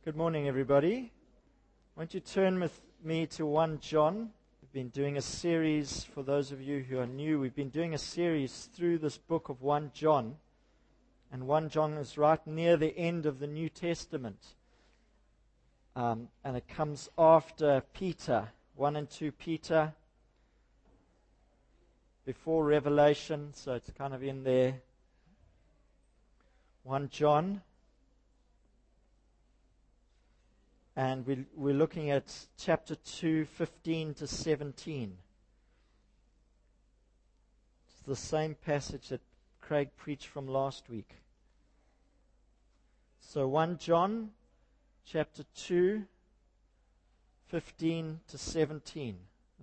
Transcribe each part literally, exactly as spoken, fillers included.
Good morning, everybody. Won't you turn with me to First John? We've been doing a series, for those of you who are new, we've been doing a series through this book of First John. And First John is right near the end of the New Testament. Um, and it comes after Peter, First and Second Peter, before Revelation, so it's kind of in there. First John. And we, we're looking at chapter two, fifteen to seventeen. It's the same passage that Craig preached from last week. So First John, chapter two, fifteen to seventeen.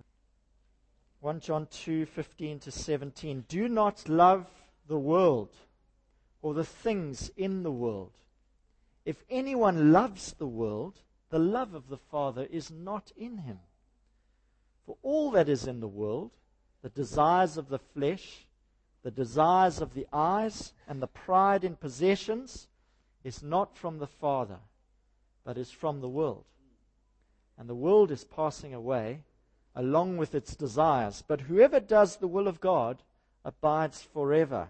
First John two, fifteen to seventeen. Do not love the world or the things in the world. If anyone loves the world, the love of the Father is not in him. For all that is in the world, the desires of the flesh, the desires of the eyes, and the pride in possessions, is not from the Father, but is from the world. And the world is passing away, along with its desires. But whoever does the will of God abides forever.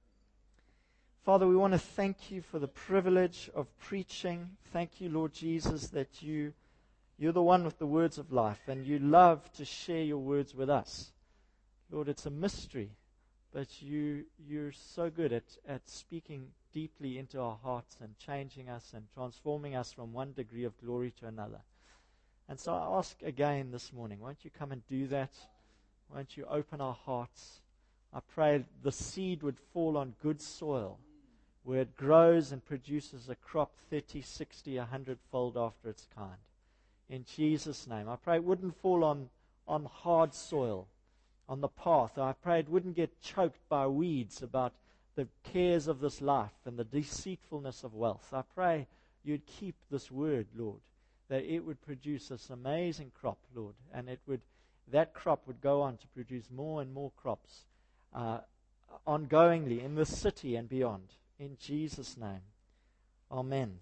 Father, we want to thank you for the privilege of preaching. Thank you, Lord Jesus, that you, you're the one with the words of life, and you love to share your words with us. Lord, it's a mystery, but you, you're so good at, at speaking deeply into our hearts and changing us and transforming us from one degree of glory to another. And so I ask again this morning, won't you come and do that? Won't you open our hearts? I pray the seed would fall on good soil, where it grows and produces a crop thirty, sixty, a hundred-fold after its kind. In Jesus' name. I pray it wouldn't fall on, on hard soil, on the path. I pray it wouldn't get choked by weeds about the cares of this life and the deceitfulness of wealth. I pray you'd keep this word, Lord, that it would produce this amazing crop, Lord, and it would, that crop would go on to produce more and more crops uh, ongoingly in this city and beyond. In Jesus' name. Amen.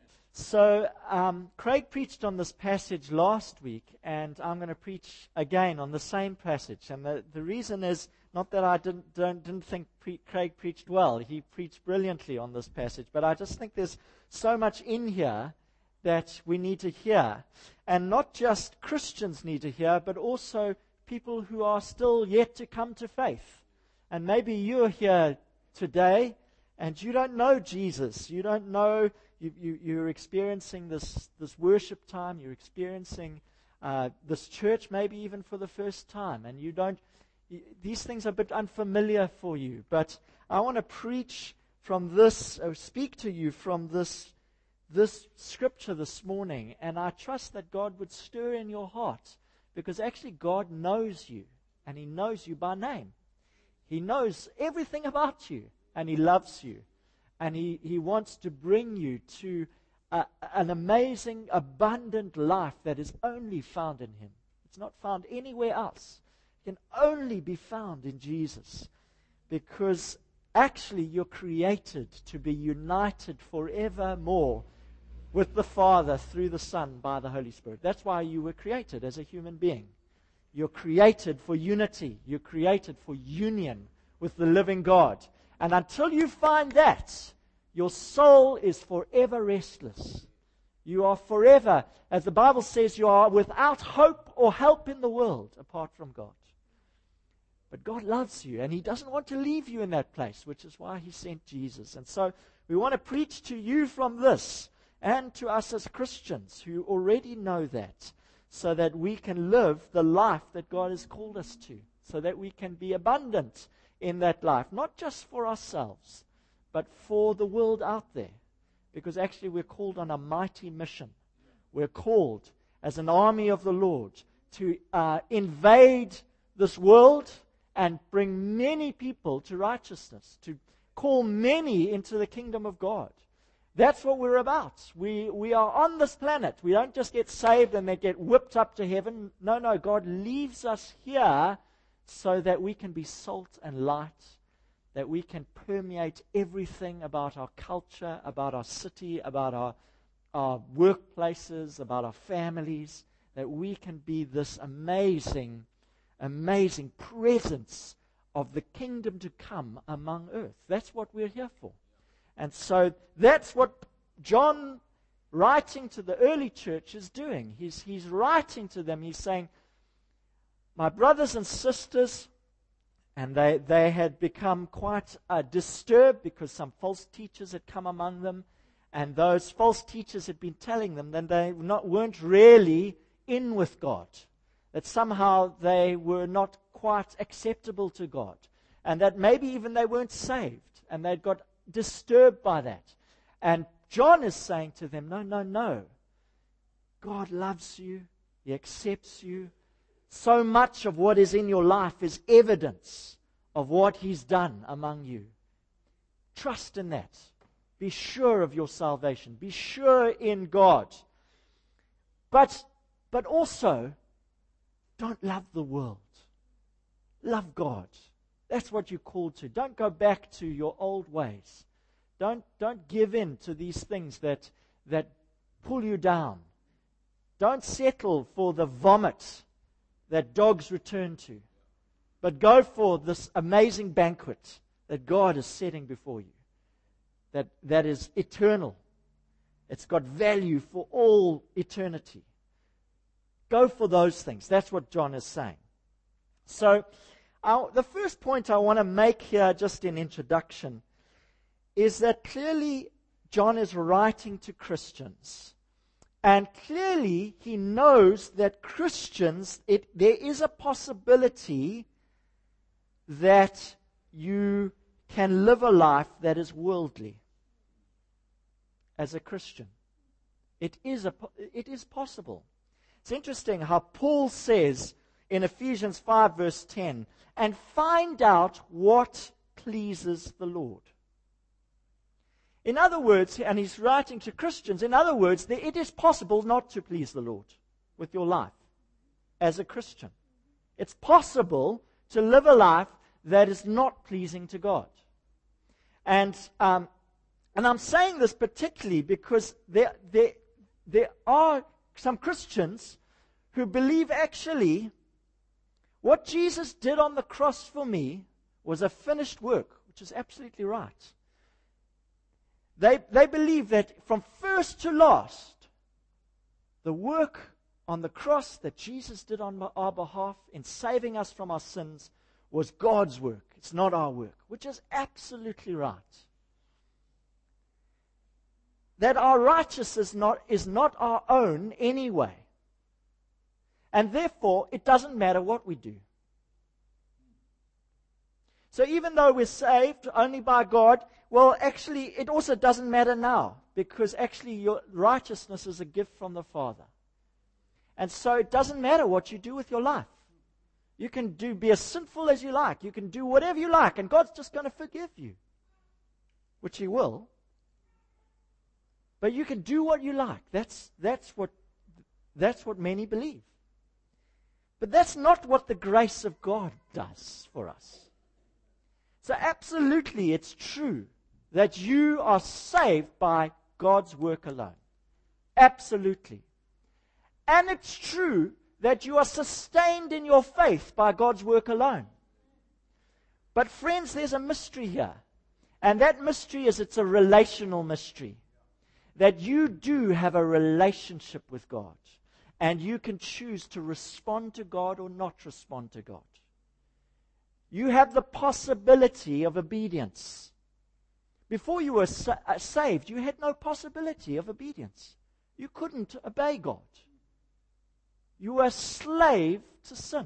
So, um, Craig preached on this passage last week, and I'm going to preach again on the same passage. And the, the reason is not that I didn't, don't, didn't think pre- Craig preached well. He preached brilliantly on this passage. But I just think there's so much in here that we need to hear. And not just Christians need to hear, but also people who are still yet to come to faith. And maybe you're here today, and you don't know Jesus. You don't know, you, you, you're experiencing this, this worship time. You're experiencing uh, this church maybe even for the first time. And you don't, you, these things are a bit unfamiliar for you. But I want to preach from this, or speak to you from this, this scripture this morning. And I trust that God would stir in your heart. Because actually God knows you. And He knows you by name. He knows everything about you. And He loves you. And He, he wants to bring you to a, an amazing, abundant life that is only found in Him. It's not found anywhere else. It can only be found in Jesus. Because actually you're created to be united forevermore with the Father through the Son by the Holy Spirit. That's why you were created as a human being. You're created for unity. You're created for union with the living God. And until you find that, your soul is forever restless. You are forever, as the Bible says, you are without hope or help in the world apart from God. But God loves you, and He doesn't want to leave you in that place, which is why He sent Jesus. And so we want to preach to you from this, and to us as Christians who already know that, so that we can live the life that God has called us to, so that we can be abundant in that life, not just for ourselves, but for the world out there. Because actually we're called on a mighty mission. We're called as an army of the Lord to uh, invade this world and bring many people to righteousness, to call many into the kingdom of God. That's what we're about. We we are on this planet. We don't just get saved and then get whipped up to heaven. No, no, God leaves us here so that we can be salt and light, that we can permeate everything about our culture, about our city, about our our workplaces, about our families, that we can be this amazing, amazing presence of the kingdom to come among earth. That's what we're here for. And so that's what John, writing to the early church, is doing. He's, he's writing to them. He's saying, my brothers and sisters, and they, they had become quite uh, disturbed because some false teachers had come among them, and those false teachers had been telling them that they not, weren't really in with God, that somehow they were not quite acceptable to God, and that maybe even they weren't saved, and they'd got disturbed by that. And John is saying to them, no, no, no. God loves you. He accepts you. So much of what is in your life is evidence of what He's done among you. Trust in that. Be sure of your salvation. Be sure in God. But, but also, don't love the world. Love God. That's what you're called to. Don't go back to your old ways. Don't, don't give in to these things that, that pull you down. Don't settle for the vomit that dogs return to. But go for this amazing banquet that God is setting before you. That, that is eternal. It's got value for all eternity. Go for those things. That's what John is saying. So, our, the first point I want to make here, just in introduction, is that clearly John is writing to Christians. And clearly he knows that Christians, it, there is a possibility that you can live a life that is worldly as a Christian. It is, a, it is possible. It's interesting how Paul says in Ephesians five verse ten, and find out what pleases the Lord. In other words, and he's writing to Christians, in other words, it is possible not to please the Lord with your life as a Christian. It's possible to live a life that is not pleasing to God. And um, and I'm saying this particularly because there, there, there are some Christians who believe actually what Jesus did on the cross for me was a finished work, which is absolutely right. They, they believe that from first to last, the work on the cross that Jesus did on our behalf in saving us from our sins was God's work. It's not our work, which is absolutely right. That our righteousness is not, is not our own anyway. And therefore, it doesn't matter what we do. So even though we're saved only by God, well, actually, it also doesn't matter now, because actually your righteousness is a gift from the Father. And so it doesn't matter what you do with your life. You can do be as sinful as you like. You can do whatever you like, and God's just going to forgive you, which He will. But you can do what you like. That's, that's, what, that's what many believe. But that's not what the grace of God does for us. So absolutely, it's true that you are saved by God's work alone. Absolutely. And it's true that you are sustained in your faith by God's work alone. But friends, there's a mystery here. And that mystery is it's a relational mystery. That you do have a relationship with God. And you can choose to respond to God or not respond to God. You have the possibility of obedience. Before you were sa- saved, you had no possibility of obedience. You couldn't obey God. You were a slave to sin.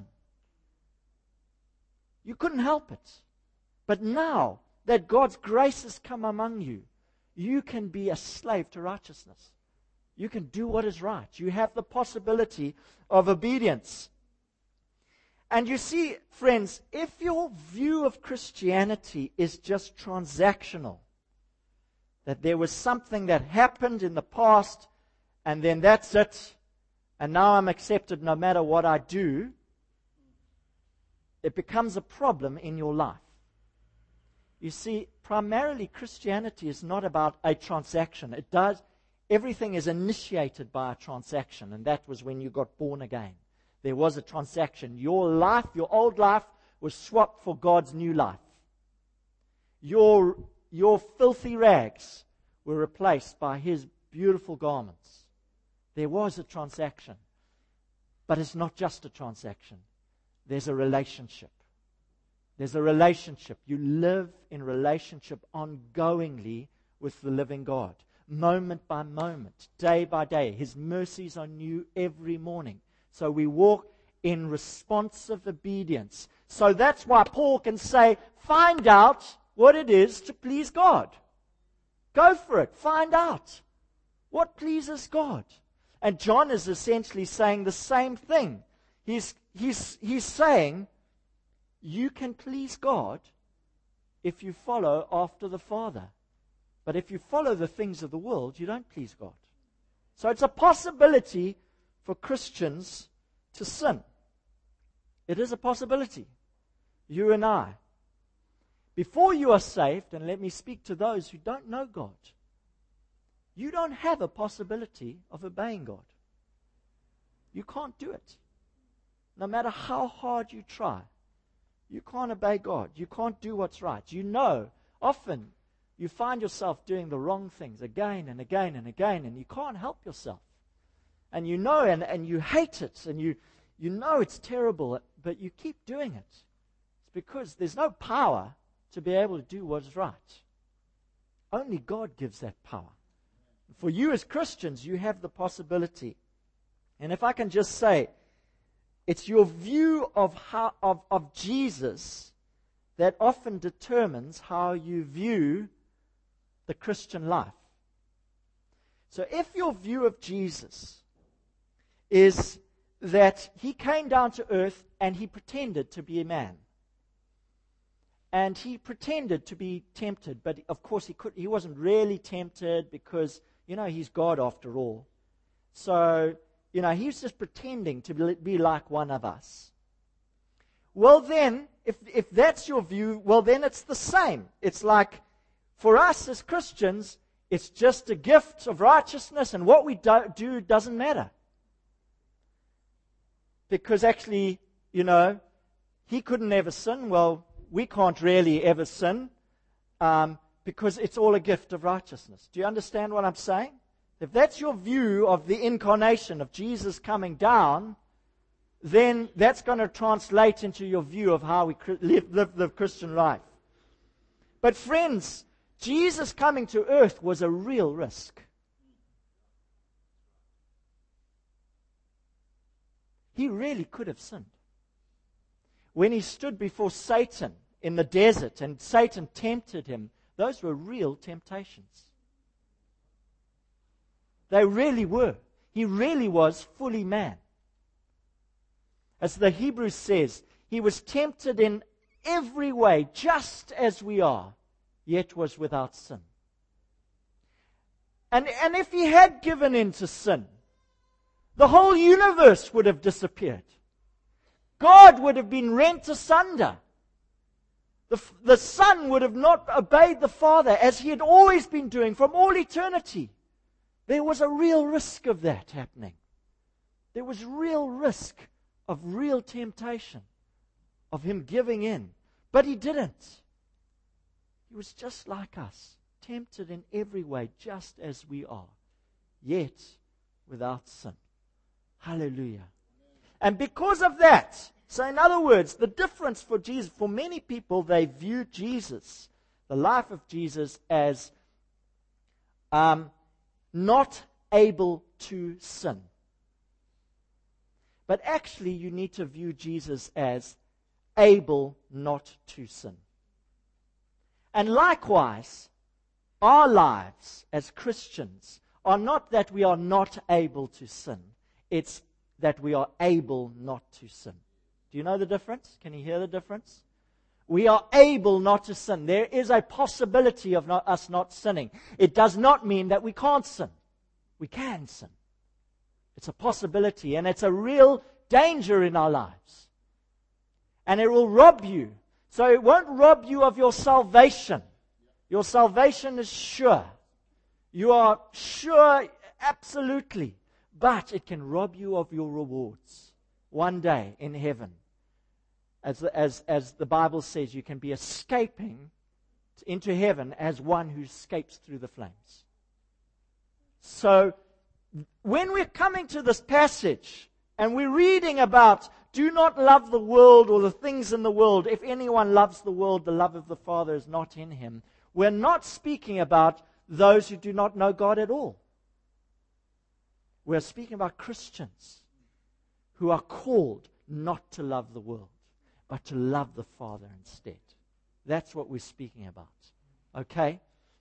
You couldn't help it. But now that God's grace has come among you, you can be a slave to righteousness. You can do what is right. You have the possibility of obedience. And you see, friends, if your view of Christianity is just transactional, that there was something that happened in the past, and then that's it, and now I'm accepted no matter what I do, it becomes a problem in your life. You see, primarily Christianity is not about a transaction. It does, Everything is initiated by a transaction, and that was when you got born again. There was a transaction. Your life, your old life, was swapped for God's new life. Your, your filthy rags were replaced by His beautiful garments. There was a transaction. But it's not just a transaction. There's a relationship. There's a relationship. You live in relationship ongoingly with the living God. Moment by moment, day by day. His mercies are new every morning. So we walk in responsive obedience. So that's why Paul can say, find out what it is to please God. Go for it. Find out what pleases God. And John is essentially saying the same thing. He's, he's, he's saying, you can please God if you follow after the Father. But if you follow the things of the world, you don't please God. So it's a possibility for Christians to sin. It is a possibility. You and I. Before you are saved, and let me speak to those who don't know God, you don't have a possibility of obeying God. You can't do it. No matter how hard you try, you can't obey God. You can't do what's right. You know, often you find yourself doing the wrong things again and again and again, and you can't help yourself. And you know, and, and you hate it, and you, you know it's terrible, but you keep doing it. It's because there's no power to be able to do what's right. Only God gives that power. For you as Christians, you have the possibility. And if I can just say, it's your view of how of, of Jesus that often determines how you view the Christian life. So if your view of Jesus is that He came down to earth and He pretended to be a man, and He pretended to be tempted, but of course he could he wasn't really tempted because, you know, He's God after all. So, you know, He's just pretending to be like one of us. Well then, if if that's your view, well then it's the same. It's like, for us as Christians, it's just a gift of righteousness, and what we do, do doesn't matter. Because actually, you know, He couldn't ever sin. Well, we can't really ever sin um, because it's all a gift of righteousness. Do you understand what I'm saying? If that's your view of the incarnation, of Jesus coming down, then that's going to translate into your view of how we live, live the Christian life. But friends, Jesus coming to earth was a real risk. He really could have sinned. When He stood before Satan in the desert and Satan tempted Him, those were real temptations. They really were. He really was fully man. As the Hebrews says, He was tempted in every way, just as we are, yet was without sin. And, and if He had given in to sin, the whole universe would have disappeared. God would have been rent asunder. The, the Son would have not obeyed the Father as He had always been doing from all eternity. There was a real risk of that happening. There was real risk of real temptation, of Him giving in. But He didn't. He was just like us, tempted in every way, just as we are, yet without sin. Hallelujah. And because of that, so in other words, the difference for Jesus, for many people, they view Jesus, the life of Jesus, as um, not able to sin. But actually, you need to view Jesus as able not to sin. And likewise, our lives as Christians are not that we are not able to sin. It's that we are able not to sin. Do you know the difference? Can you hear the difference? We are able not to sin. There is a possibility of not, us not sinning. It does not mean that we can't sin. We can sin. It's a possibility, and it's a real danger in our lives. And it will rob you. So it won't rob you of your salvation. Your salvation is sure. You are sure absolutely. But it can rob you of your rewards one day in heaven. As, as, as the Bible says, you can be escaping into heaven as one who escapes through the flames. So, when we're coming to this passage and we're reading about, do not love the world or the things in the world. If anyone loves the world, the love of the Father is not in him. We're not speaking about those who do not know God at all. We're speaking about Christians who are called not to love the world, but to love the Father instead. That's what we're speaking about. Okay?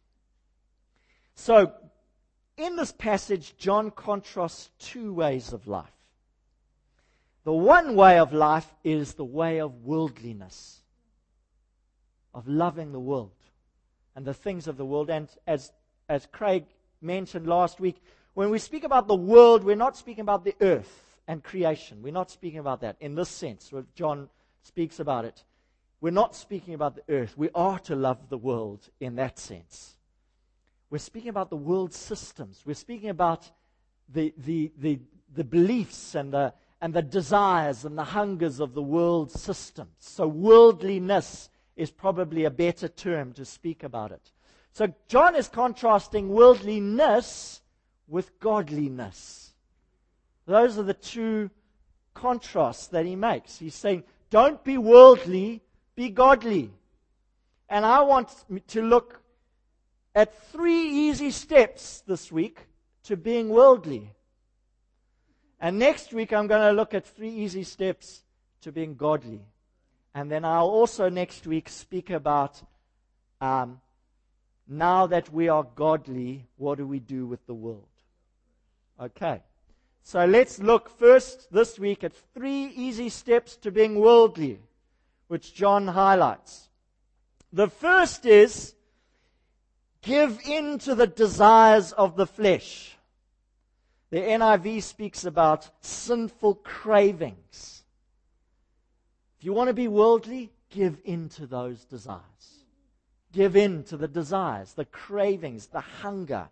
So, in this passage, John contrasts two ways of life. The one way of life is the way of worldliness, of loving the world and the things of the world. And as, as Craig mentioned last week, when we speak about the world, we're not speaking about the earth and creation. We're not speaking about that in this sense, where John speaks about it. We're not speaking about the earth. We are to love the world in that sense. We're speaking about the world systems. We're speaking about the the the, the beliefs and the and the desires and the hungers of the world systems. So worldliness is probably a better term to speak about it. So John is contrasting worldliness with godliness. Those are the two contrasts that he makes. He's saying, don't be worldly, be godly. And I want to look at three easy steps this week to being worldly. And next week I'm going to look at three easy steps to being godly. And then I'll also next week speak about um, now that we are godly, what do we do with the world? Okay. So let's look first this week at three easy steps to being worldly, which John highlights. The first is, give in to the desires of the flesh. The N I V speaks about sinful cravings. If you want to be worldly, give in to those desires. Give in to the desires, the cravings, the hunger.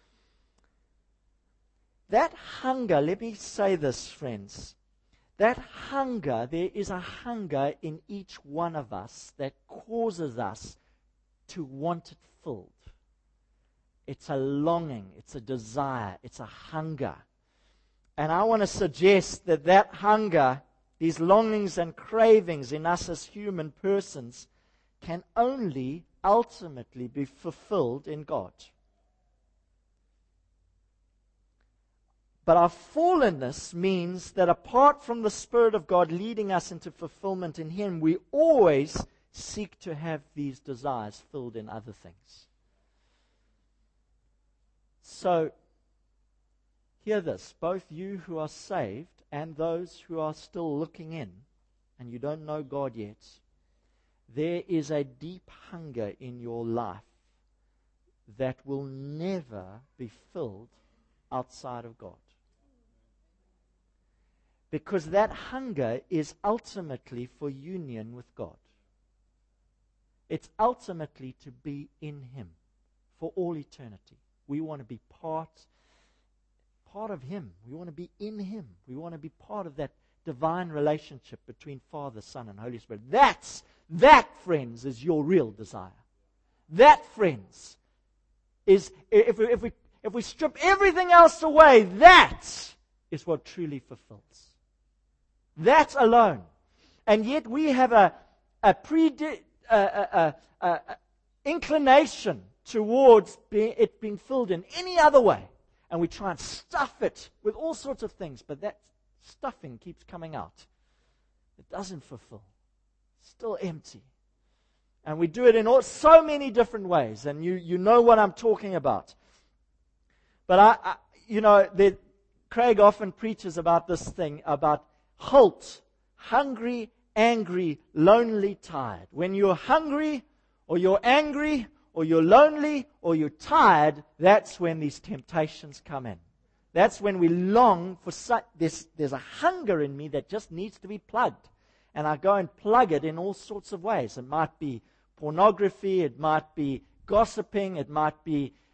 That hunger, let me say this, friends. That hunger, there is a hunger in each one of us that causes us to want it filled. It's a longing, it's a desire, it's a hunger. And I want to suggest that that hunger, these longings and cravings in us as human persons, can only ultimately be fulfilled in God. But our fallenness means that apart from the Spirit of God leading us into fulfillment in Him, we always seek to have these desires filled in other things. So, hear this, both you who are saved and those who are still looking in, and you don't know God yet, there is a deep hunger in your life that will never be filled outside of God. Because that hunger is ultimately for union with God. It's ultimately to be in Him for all eternity. We want to be part, part of Him. We want to be in Him. We want to be part of that divine relationship between Father, Son, and Holy Spirit. That's, that, friends, is your real desire. That, friends, is, if we, if we, if we strip everything else away, that is what truly fulfills. That alone. And yet we have a, a, predi- a, a, a, a inclination towards being, it being filled in any other way. And we try and stuff it with all sorts of things, but that stuffing keeps coming out. It doesn't fulfill. It's still empty. And we do it in all, so many different ways, and you, you know what I'm talking about. But, I, I you know, the, Craig often preaches about this thing, about halt, hungry, angry, lonely, tired. When you're hungry, or you're angry, or you're lonely, or you're tired, that's when these temptations come in. That's when we long for such, there's, there's a hunger in me that just needs to be plugged. And I go and plug it in all sorts of ways. It might be pornography, it might be gossiping, it might be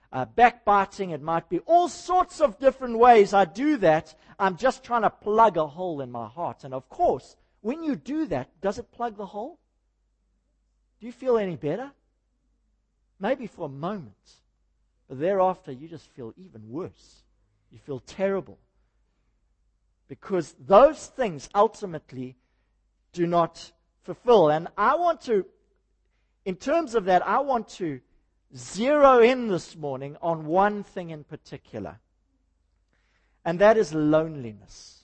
uh, backbiting. It might be all sorts of different ways I do that. I'm just trying to plug a hole in my heart. And of course, when you do that, does it plug the hole? Do you feel any better? Maybe for a moment. But thereafter, you just feel even worse. You feel terrible. Because those things ultimately do not fulfill. And I want to, in terms of that, I want to zero in this morning on one thing in particular. And that is loneliness.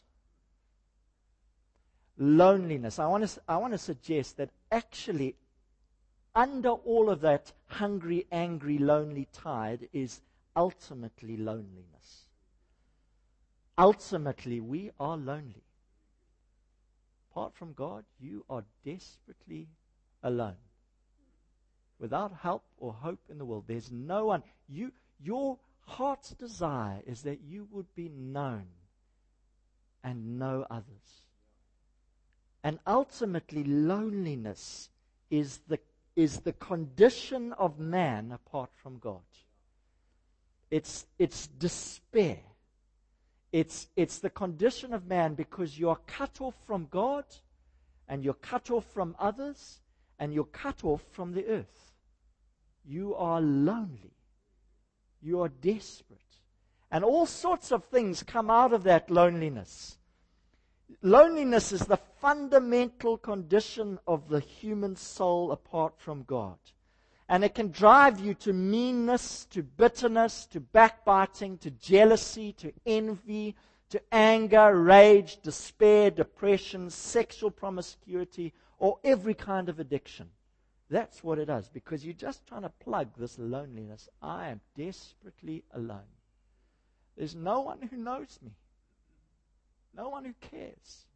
Loneliness. I want to, I want to suggest that actually, under all of that hungry, angry, lonely tide is ultimately loneliness. Ultimately, we are lonely. Apart from God, you are desperately alone. Without help or hope in the world, there's no one. You, your heart's desire is that you would be known and know others. And ultimately, loneliness is the, is the condition of man apart from God. It's, it's despair. It's, it's the condition of man because you are cut off from God, and you're cut off from others, and you're cut off from the earth. You are lonely. You are desperate. And all sorts of things come out of that loneliness. Loneliness is the fundamental condition of the human soul apart from God. And it can drive you to meanness, to bitterness, to backbiting, to jealousy, to envy, to anger, rage, despair, depression, sexual promiscuity, or every kind of addiction. That's what it does, because you're just trying to plug this loneliness. I am desperately alone. There's no one who knows me. No one who cares.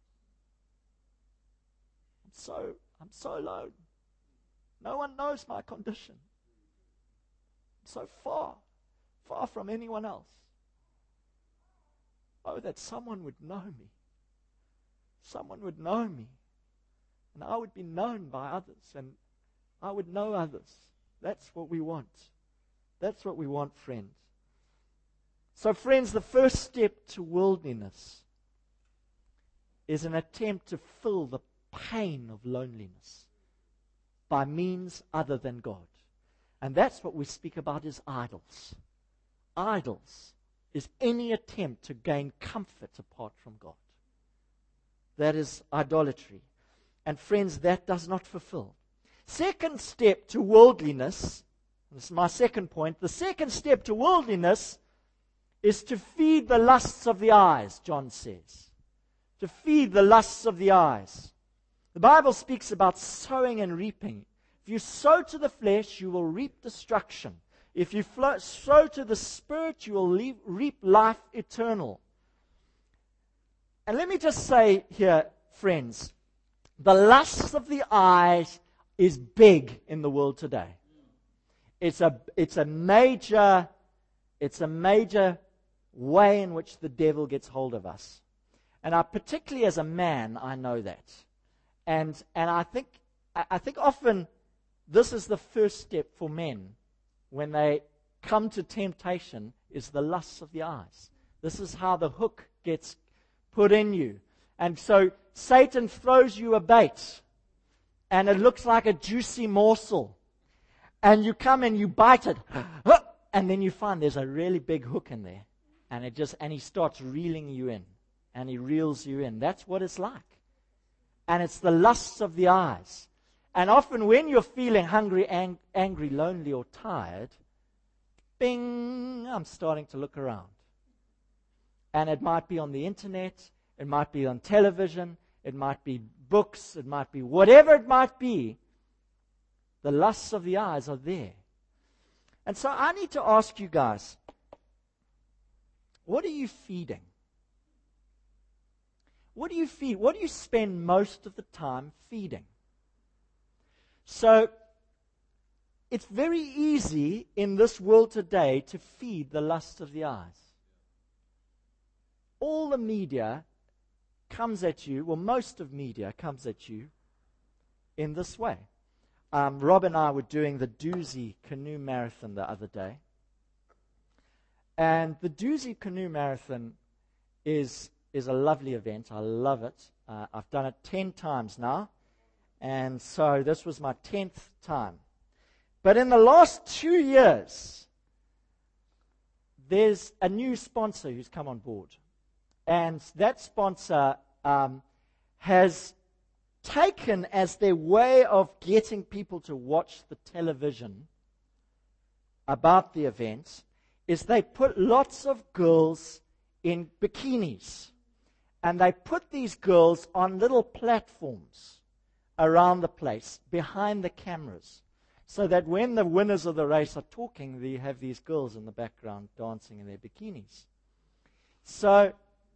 I'm so, I'm so alone. No one knows my condition. I'm so far, far from anyone else. Oh, that someone would know me. Someone would know me. And I would be known by others. And I would know others. That's what we want. That's what we want, friends. So, friends, the first step to worldliness is an attempt to fill the pain of loneliness by means other than God. And that's what we speak about as idols. Idols is any attempt to gain comfort apart from God. That is idolatry. And friends, that does not fulfill. Second step to worldliness, this is my second point, the second step to worldliness is to feed the lusts of the eyes, John says. To feed the lusts of the eyes. The Bible speaks about sowing and reaping. If you sow to the flesh, you will reap destruction. If you flow, sow to the Spirit, you will leave, reap life eternal. And let me just say here, friends, the lust of the eyes is big in the world today. It's a, it's a major, it's a major way in which the devil gets hold of us. And I, particularly as a man, I know that. And and I think I think often this is the first step for men when they come to temptation, is the lusts of the eyes. This is how the hook gets put in you. And so Satan throws you a bait, and it looks like a juicy morsel. And you come and you bite it, and then you find there's a really big hook in there. And it just and he starts reeling you in. And he reels you in. That's what it's like. And it's the lusts of the eyes. And often when you're feeling hungry, ang- angry, lonely, or tired, bing, I'm starting to look around. And it might be on the internet, it might be on television, it might be books, it might be whatever it might be. The lusts of the eyes are there. And so I need to ask you guys, what are you feeding? What do you feed? What do you spend most of the time feeding? So, it's very easy in this world today to feed the lust of the eyes. All the media comes at you, well, most of media comes at you in this way. Um, Rob and I were doing the Doozy Canoe Marathon the other day. And the Doozy Canoe Marathon is, is a lovely event. I love it. Uh, I've done it ten times now. And so this was my tenth time. But in the last two years, there's a new sponsor who's come on board. And that sponsor um, has taken as their way of getting people to watch the television about the event is they put lots of girls in bikinis. And they put these girls on little platforms around the place, behind the cameras, so that when the winners of the race are talking, they have these girls in the background dancing in their bikinis. So,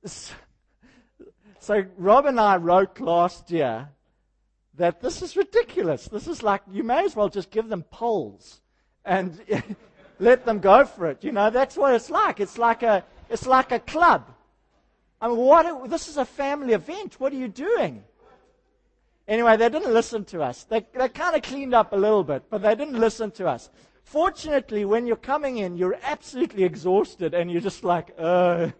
so Rob and I wrote last year that this is ridiculous. This is like, you may as well just give them poles and let them go for it. You know, that's what it's like. It's like a, it's like a club. I mean, what? This is a family event. What are you doing? Anyway, they didn't listen to us. They, they kind of cleaned up a little bit, but they didn't listen to us. Fortunately, when you're coming in, you're absolutely exhausted, and you're just like, uh.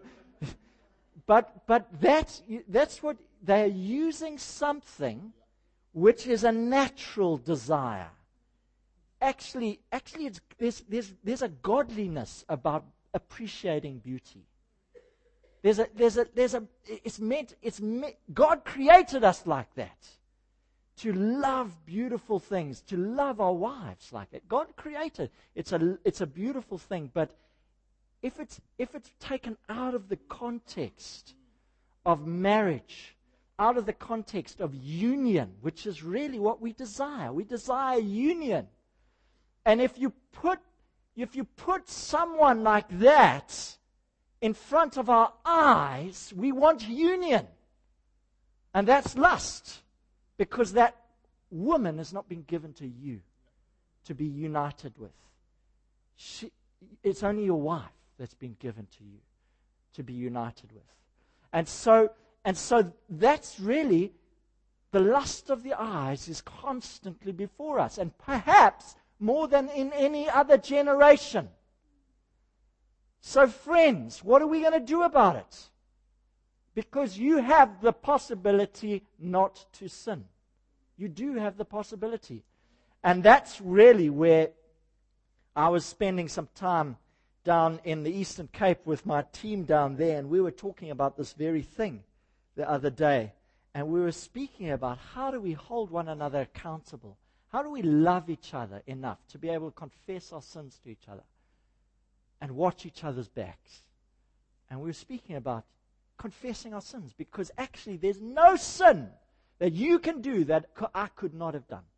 But, but that's, that's what, they're using something which is a natural desire. Actually, actually it's, there's, there's, there's a godliness about appreciating beauty. There's a, there's a, there's a, it's meant, it's meant, God created us like that. To love beautiful things, to love our wives like that. God created. It's a, it's a beautiful thing, but if it's, if it's taken out of the context of marriage, out of the context of union, which is really what we desire. We desire union. And if you put, if you put someone like that in front of our eyes, we want union. And that's lust. Because that woman has not been given to you to be united with. She, it's only your wife that's been given to you to be united with. And so, and so that's really the lust of the eyes is constantly before us. And perhaps more than in any other generation. So friends, what are we going to do about it? Because you have the possibility not to sin. You do have the possibility. And that's really where I was spending some time down in the Eastern Cape with my team down there, and we were talking about this very thing the other day. And we were speaking about how do we hold one another accountable? How do we love each other enough to be able to confess our sins to each other and watch each other's backs? And we were speaking about confessing our sins, because actually there's no sin that you can do that I could not have done,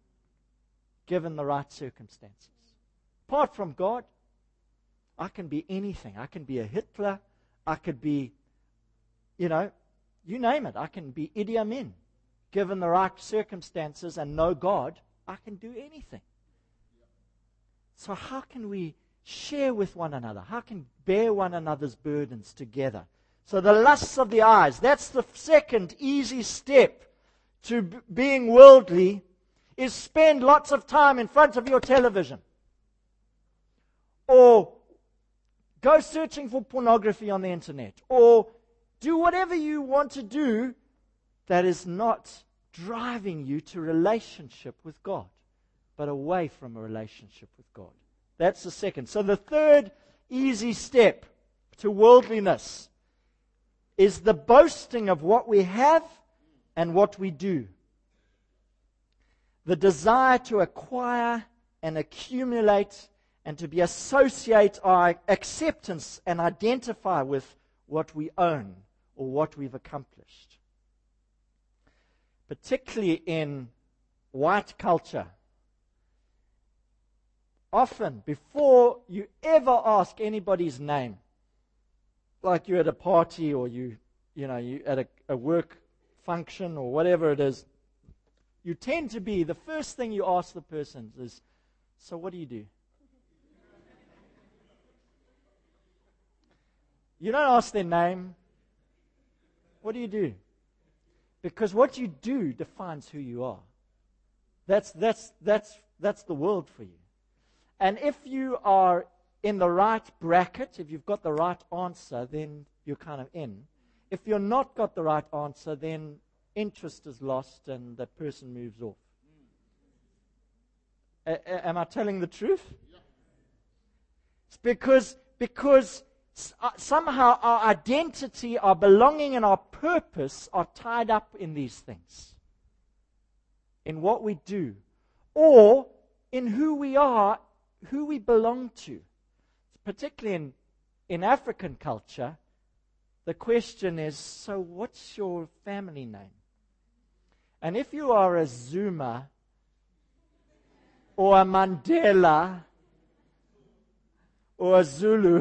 given the right circumstances. Apart from God, I can be anything. I can be a Hitler. I could be, you know, you name it. I can be Idi Amin. Given the right circumstances and know God, I can do anything. So how can we share with one another? How can we bear one another's burdens together? So the lusts of the eyes, that's the second easy step to b- being worldly, is spend lots of time in front of your television. Or go searching for pornography on the internet. Or do whatever you want to do that is not driving you to relationship with God, but away from a relationship with God. That's the second. So the third easy step to worldliness is the boasting of what we have and what we do. The desire to acquire and accumulate and to be associate our acceptance and identify with what we own or what we've accomplished. Particularly in white culture, often before you ever ask anybody's name, like you're at a party or you, you know, you at a, a work function or whatever it is, you tend to be, the first thing you ask the person is, so what do you do? You don't ask their name. What do you do? Because what you do defines who you are. That's, that's, that's, that's the world for you. And if you are in the right bracket, if you've got the right answer, then you're kind of in. If you're not got the right answer, then interest is lost and the person moves off. A- a- am I telling the truth? It's because, because somehow our identity, our belonging, and our purpose are tied up in these things. In what we do. Or in who we are, who we belong to. Particularly in, in African culture, the question is, so what's your family name? And if you are a Zuma or a Mandela or a Zulu,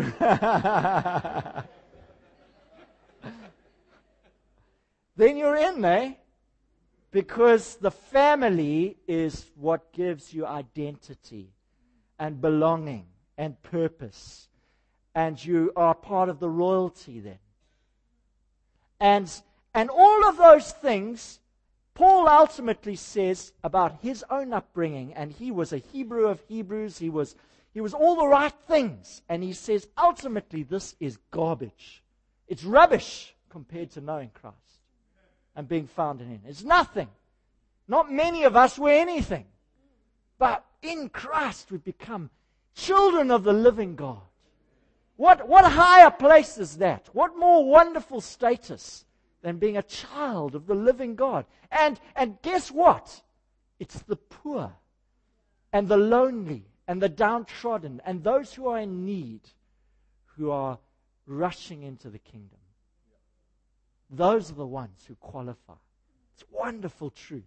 then you're in there, because the family is what gives you identity and belonging and purpose, and you are part of the royalty then. And, and all of those things, Paul ultimately says about his own upbringing, and he was a Hebrew of Hebrews, he was, he was all the right things, and he says ultimately this is garbage. It's rubbish compared to knowing Christ and being found in him. It's nothing. Not many of us were anything. But in Christ we've become children of the living God. What, what higher place is that? What more wonderful status than being a child of the living God? And, and guess what? It's the poor and the lonely and the downtrodden and those who are in need who are rushing into the kingdom. Those are the ones who qualify. It's wonderful truth.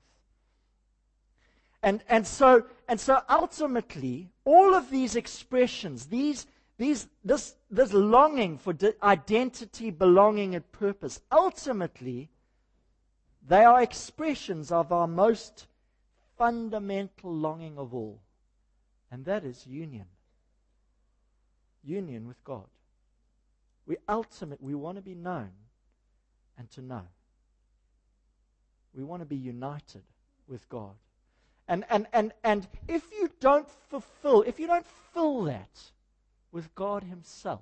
And and so and so ultimately, all of these expressions, these these this this longing for di- identity, belonging, and purpose, ultimately, they are expressions of our most fundamental longing of all, and that is union. Union with God. We ultimately we want to be known and to know. We want to be united with God. And, and, and, and if you don't fulfill, if you don't fill that with God himself,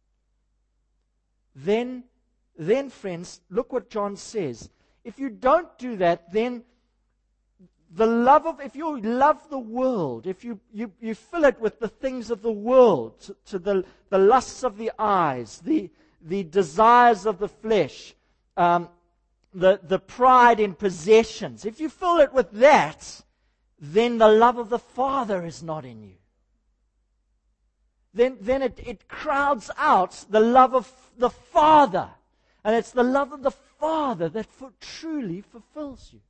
then, then friends, look what John says. If you don't do that, then the love of, if you love the world, if you, you, you fill it with the things of the world, to, to the, the lusts of the eyes, the, the desires of the flesh, um, the, the pride in possessions, if you fill it with that, then the love of the Father is not in you. Then, then it, it crowds out the love of the Father. And it's the love of the Father that for, truly fulfills you.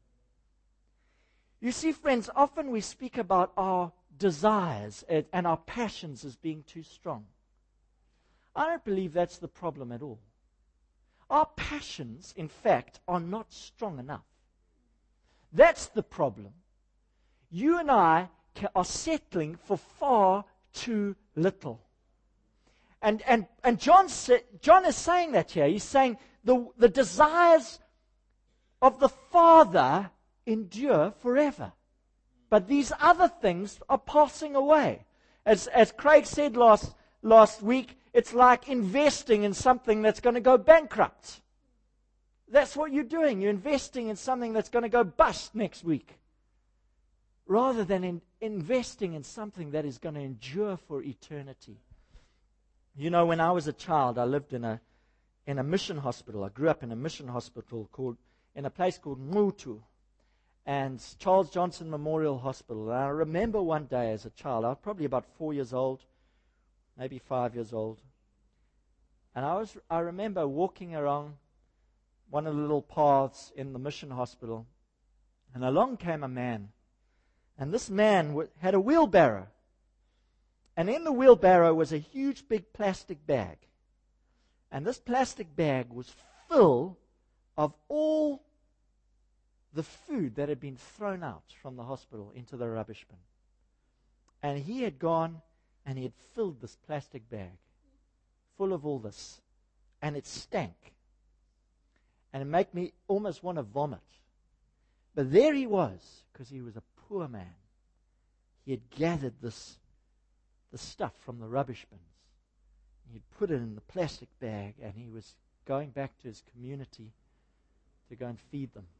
You see, friends, often we speak about our desires and our passions as being too strong. I don't believe that's the problem at all. Our passions, in fact, are not strong enough. That's the problem. You and I are settling for far too little. And and and John sa- John is saying that here. He's saying the, the desires of the Father endure forever. But these other things are passing away. As as Craig said last last week, it's like investing in something that's going to go bankrupt. That's what you're doing. You're investing in something that's going to go bust next week, rather than in investing in something that is going to endure for eternity. You know, when I was a child, I lived in a in a mission hospital. I grew up in a mission hospital called in a place called Mutu, and Charles Johnson Memorial Hospital. And I remember one day as a child, I was probably about four years old, maybe five years old, and I was I remember walking around one of the little paths in the mission hospital, and along came a man. And this man w- had a wheelbarrow. And in the wheelbarrow was a huge big plastic bag. And this plastic bag was full of all the food that had been thrown out from the hospital into the rubbish bin. And he had gone and he had filled this plastic bag full of all this. And it stank. And it made me almost want to vomit. But there he was, because he was a poor man. He had gathered this the stuff from the rubbish bins. He'd put it in the plastic bag, and he was going back to his community to go and feed them.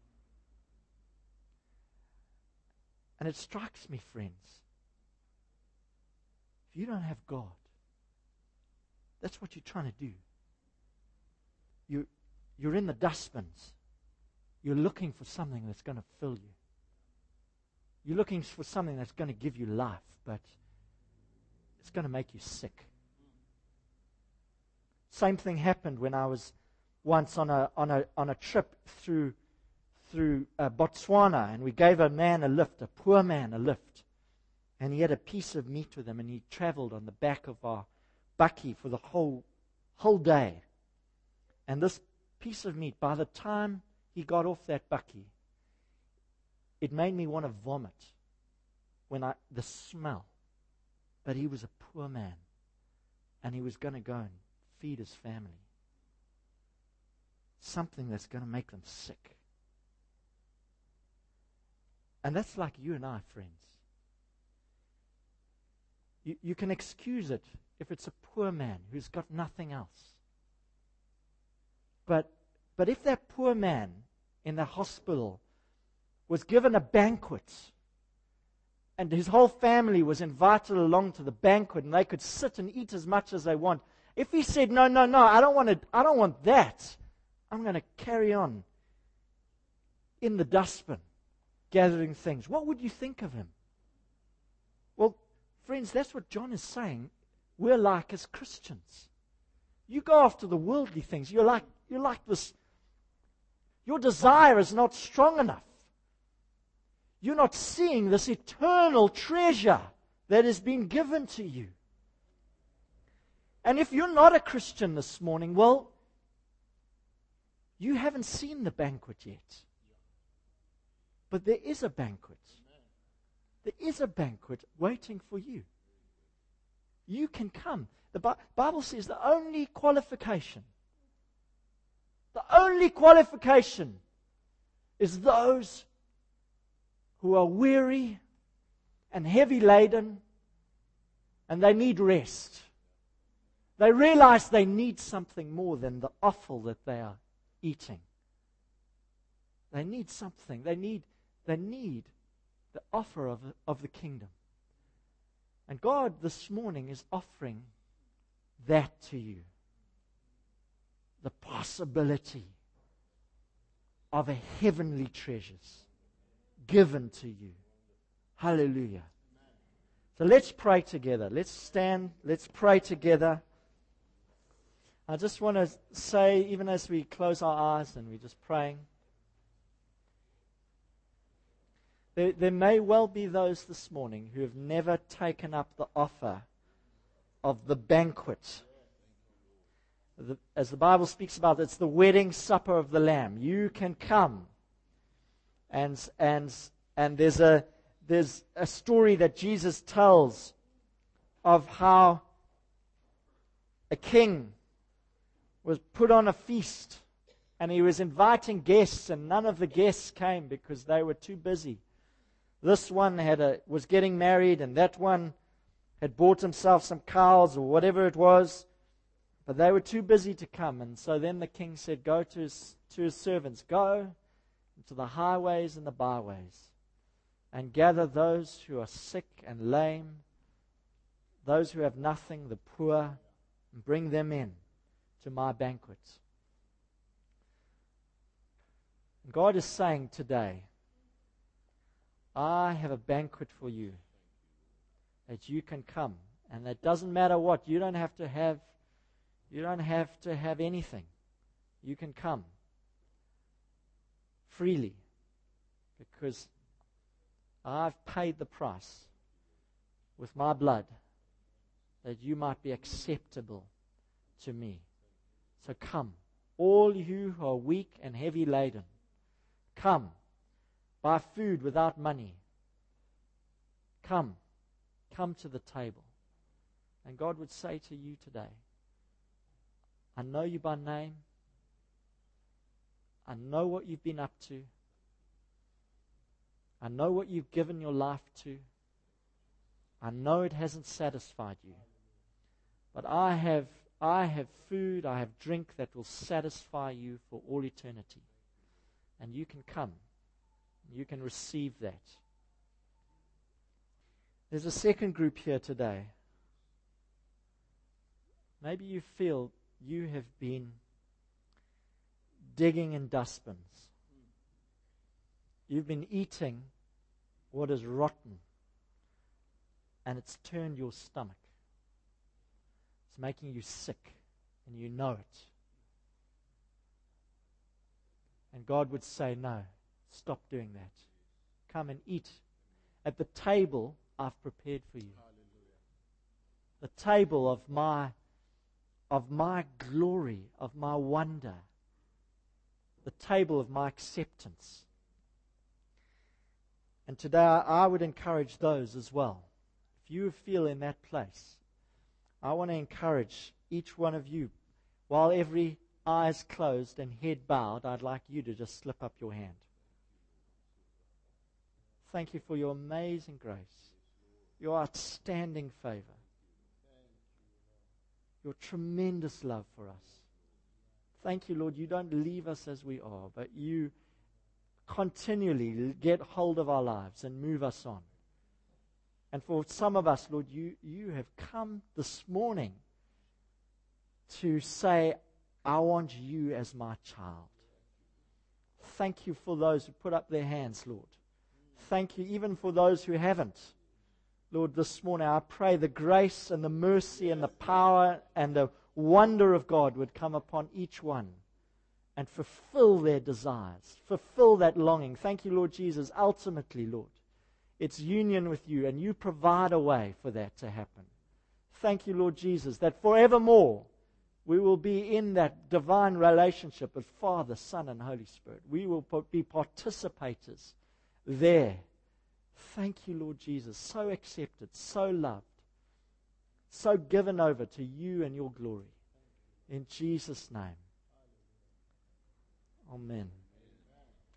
And it strikes me, friends, if you don't have God, that's what you're trying to do. You, you're in the dustbins. You're looking for something that's going to fill you. You're looking for something that's going to give you life, but it's going to make you sick. Same thing happened when I was once on a on a on a trip through through uh, Botswana, and we gave a man a lift, a poor man a lift, and he had a piece of meat with him, and he traveled on the back of our bakkie for the whole whole day. And this piece of meat, by the time he got off that bakkie, it made me want to vomit when I the smell. But he was a poor man, and he was going to go and feed his family. Something that's going to make them sick. And that's like you and I, friends. You, you can excuse it if it's a poor man who's got nothing else. But, but if that poor man in the hospital was given a banquet, and his whole family was invited along to the banquet, and they could sit and eat as much as they want, if he said, no, no, no, I don't want to, I don't want that, I'm going to carry on in the dustbin, gathering things, what would you think of him? Well, friends, that's what John is saying we're like as Christians. You go after the worldly things. You're like, you're like this. Your desire is not strong enough. You're not seeing this eternal treasure that has been given to you. And if you're not a Christian this morning, well, you haven't seen the banquet yet. But there is a banquet. There is a banquet waiting for you. You can come. The Bi- Bible says the only qualification, the only qualification is those who are weary and heavy laden, and they need rest. They realize they need something more than the offal that they are eating. They need something. They need, they need the offer of, of the kingdom. And God this morning is offering that to you. The possibility of a heavenly treasures given to you. Hallelujah. So let's pray together. Let's stand. Let's pray together. I just want to say, even as we close our eyes and we're just praying, there, there may well be those this morning who have never taken up the offer of the banquet. The, as the Bible speaks about, it's the wedding supper of the Lamb. You can come. And and and there's a there's a story that Jesus tells of how a king was put on a feast, and he was inviting guests, and none of the guests came because they were too busy. This one had a was getting married, and that one had bought himself some cows or whatever it was, but they were too busy to come. And so then the king said, "Go to his to his servants, go to the highways and the byways, and gather those who are sick and lame, those who have nothing, the poor, and bring them in to my banquets." And God is saying today, I have a banquet for you that you can come, and it doesn't matter what. You don't have to have you don't have to have anything. You can come freely, because I've paid the price with my blood that you might be acceptable to me. So come, all you who are weak and heavy laden, come, buy food without money. Come, come to the table. And God would say to you today, I know you by name. I know what you've been up to. I know what you've given your life to. I know it hasn't satisfied you, but I have, I have food, I have drink that will satisfy you for all eternity. And you can come. You can receive that. There's a second group here today. Maybe you feel you have been digging in dustbins. You've been eating what is rotten, and it's turned your stomach. It's making you sick, and you know it. And God would say, no, stop doing that. Come and eat at the table I've prepared for you. The table of my, of my glory, of my wonder. The table of my acceptance. And today I would encourage those as well. If you feel in that place, I want to encourage each one of you, while every eye is closed and head bowed, I'd like you to just slip up your hand. Thank you for your amazing grace, your outstanding favor, your tremendous love for us. Thank you, Lord, you don't leave us as we are, but you continually get hold of our lives and move us on. And for some of us, Lord, you, you have come this morning to say, I want you as my child. Thank you for those who put up their hands, Lord. Thank you even for those who haven't. Lord, this morning I pray the grace and the mercy and the power and the wonder of God would come upon each one and fulfill their desires, fulfill that longing. Thank you, Lord Jesus. Ultimately, Lord, it's union with you, and you provide a way for that to happen. Thank you, Lord Jesus, that forevermore we will be in that divine relationship with Father, Son, and Holy Spirit. We will be participators there. Thank you, Lord Jesus, so accepted, so loved, so given over to you and your glory. In Jesus' name. Amen.